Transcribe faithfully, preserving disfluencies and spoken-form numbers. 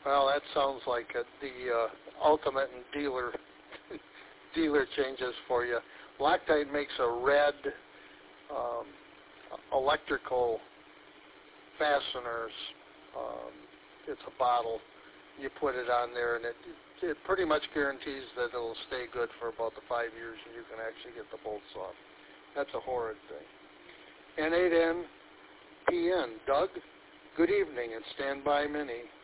Well, that sounds like a, the uh, ultimate in dealer dealer changes for you. Loctite makes a red um, electrical fasteners. Um, it's a bottle. You put it on there, and it it pretty much guarantees that it'll stay good for about the five years, and you can actually get the bolts off. That's a horrid thing. N eight N P N. Doug, good evening. It's Standby Mini.